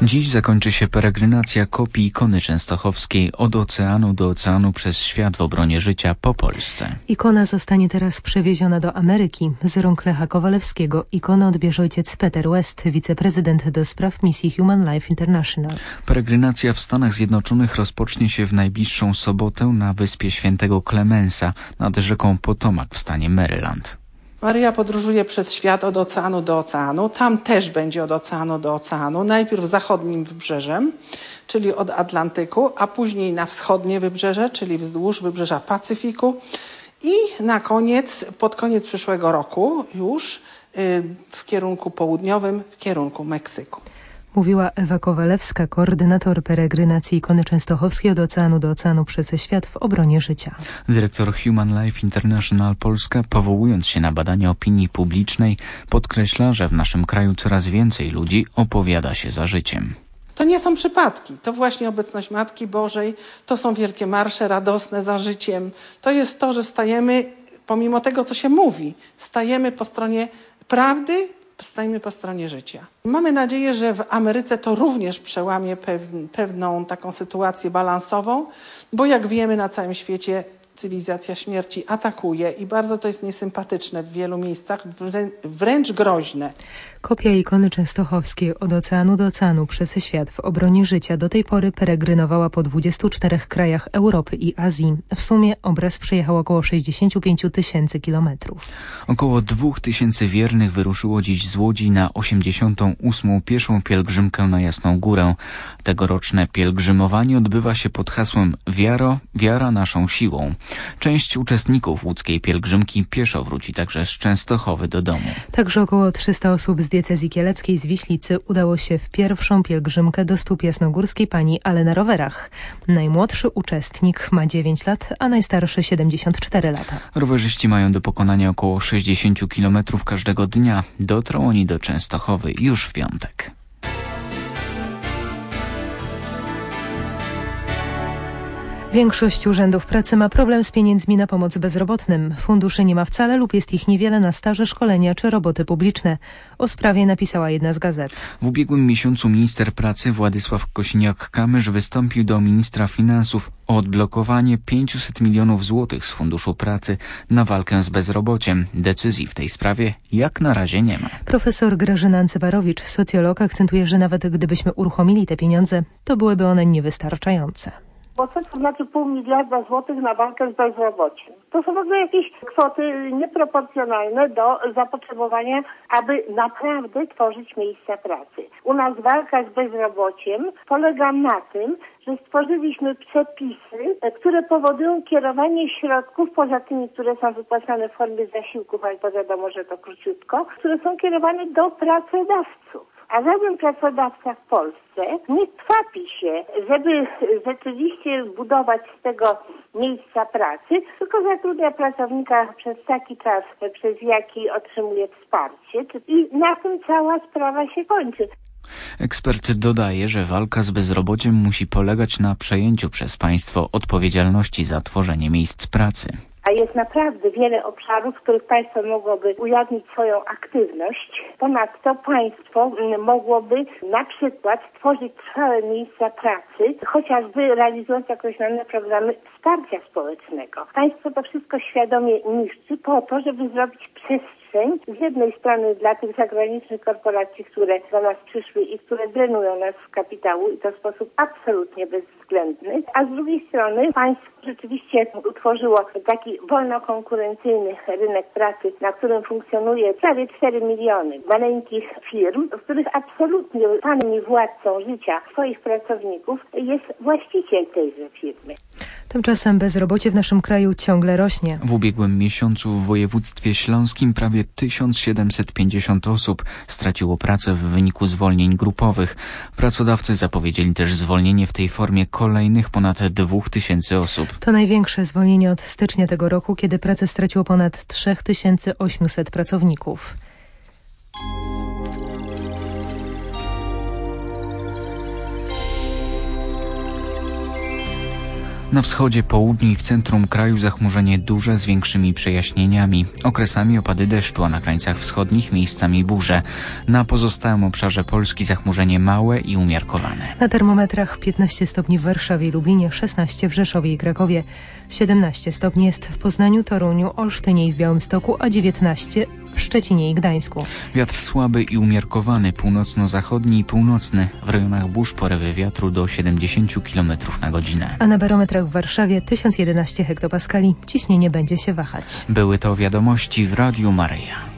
Dziś zakończy się peregrinacja kopii ikony częstochowskiej od oceanu do oceanu przez świat w obronie życia po Polsce. Ikona zostanie teraz przewieziona do Ameryki. Z rąk Lecha Kowalewskiego ikonę odbierze ojciec Peter West, wiceprezydent do spraw misji Human Life International. Peregrinacja w Stanach Zjednoczonych rozpocznie się w najbliższą sobotę na wyspie Świętego Clemensa nad rzeką Potomac w stanie Maryland. Maryja podróżuje przez świat od oceanu do oceanu. Tam też będzie od oceanu do oceanu. Najpierw zachodnim wybrzeżem, czyli od Atlantyku, a później na wschodnie wybrzeże, czyli wzdłuż wybrzeża Pacyfiku. I na koniec, pod koniec przyszłego roku już w kierunku południowym, w kierunku Meksyku. Mówiła Ewa Kowalewska, koordynator peregrinacji ikony częstochowskiej od oceanu do oceanu przez świat w obronie życia. Dyrektor Human Life International Polska, powołując się na badania opinii publicznej, podkreśla, że w naszym kraju coraz więcej ludzi opowiada się za życiem. To nie są przypadki. To właśnie obecność Matki Bożej, to są wielkie marsze radosne za życiem. To jest to, że stajemy, pomimo tego, co się mówi, stajemy po stronie prawdy, stajemy po stronie życia. Mamy nadzieję, że w Ameryce to również przełamie pewną taką sytuację balansową, bo jak wiemy, na całym świecie cywilizacja śmierci atakuje i bardzo to jest niesympatyczne w wielu miejscach, wręcz groźne. Kopia ikony częstochowskiej od oceanu do oceanu przez świat w obronie życia do tej pory peregrynowała po 24 krajach Europy i Azji. W sumie obraz przejechał około 65 000 kilometrów. Około 2000 wiernych wyruszyło dziś z Łodzi na 88. pieszą pielgrzymkę na Jasną Górę. Tegoroczne pielgrzymowanie odbywa się pod hasłem Wiara naszą siłą. Część uczestników łódzkiej pielgrzymki pieszo wróci także z Częstochowy do domu. Także około 300 osób z diecezji kieleckiej z Wiślicy udało się w pierwszą pielgrzymkę do stóp jasnogórskiej Pani, ale na rowerach. Najmłodszy uczestnik ma 9 lat, a najstarszy 74 lata. Rowerzyści mają do pokonania około 60 km każdego dnia. Dotrą oni do Częstochowy już w piątek. Większość urzędów pracy ma problem z pieniędzmi na pomoc bezrobotnym. Funduszy nie ma wcale lub jest ich niewiele na staże, szkolenia czy roboty publiczne. O sprawie napisała jedna z gazet. W ubiegłym miesiącu minister pracy Władysław Kosiniak-Kamysz wystąpił do ministra finansów o odblokowanie 500 milionów złotych z Funduszu Pracy na walkę z bezrobociem. Decyzji w tej sprawie jak na razie nie ma. Profesor Grażyna Ancybarowicz, socjolog, akcentuje, że nawet gdybyśmy uruchomili te pieniądze, to byłyby one niewystarczające. Bo co to znaczy 0,5 miliarda złotych na walkę z bezrobociem? To są w ogóle jakieś kwoty nieproporcjonalne do zapotrzebowania, aby naprawdę tworzyć miejsca pracy. U nas walka z bezrobociem polega na tym, że stworzyliśmy przepisy, które powodują kierowanie środków, poza tymi, które są wypłacane w formie zasiłków, ale to wiadomo, że to króciutko, które są kierowane do pracodawców. A żaden pracodawca w Polsce nie kwapi się, żeby rzeczywiście budować z tego miejsca pracy, tylko zatrudnia pracownika przez taki czas, przez jaki otrzymuje wsparcie. I na tym cała sprawa się kończy. Ekspert dodaje, że walka z bezrobociem musi polegać na przejęciu przez państwo odpowiedzialności za tworzenie miejsc pracy. A jest naprawdę wiele obszarów, w których państwo mogłoby ujawnić swoją aktywność. Ponadto państwo mogłoby na przykład tworzyć trwałe miejsca pracy, chociażby realizując określone programy wsparcia społecznego. Państwo to wszystko świadomie niszczy po to, żeby zrobić przestrzeń z jednej strony dla tych zagranicznych korporacji, które do nas przyszły i które drenują nas z kapitału i to w sposób absolutnie bezwzględny, a z drugiej strony państwo rzeczywiście utworzyło taki wolnokonkurencyjny rynek pracy, na którym funkcjonuje prawie 4 miliony maleńkich firm, w których absolutnie panem i władcą życia swoich pracowników jest właściciel tejże firmy. Tymczasem bezrobocie w naszym kraju ciągle rośnie. W ubiegłym miesiącu w województwie śląskim prawie 1750 osób straciło pracę w wyniku zwolnień grupowych. Pracodawcy zapowiedzieli też zwolnienie w tej formie kolejnych ponad 2000 osób. To największe zwolnienie od stycznia tego roku, kiedy pracę straciło ponad 3800 pracowników. Na wschodzie, południu i w centrum kraju zachmurzenie duże z większymi przejaśnieniami. Okresami opady deszczu, a na krańcach wschodnich miejscami burze. Na pozostałym obszarze Polski zachmurzenie małe i umiarkowane. Na termometrach 15 stopni w Warszawie i Lublinie, 16 w Rzeszowie i Krakowie, 17 stopni jest w Poznaniu, Toruniu, Olsztynie i w Białymstoku, a 19 w Szczecinie i Gdańsku. Wiatr słaby i umiarkowany, północno-zachodni i północny. W rejonach burz porywy wiatru do 70 km na godzinę. A na barometrach w Warszawie 1011 hektopaskali. Ciśnienie będzie się wahać. Były to wiadomości w Radiu Maryja.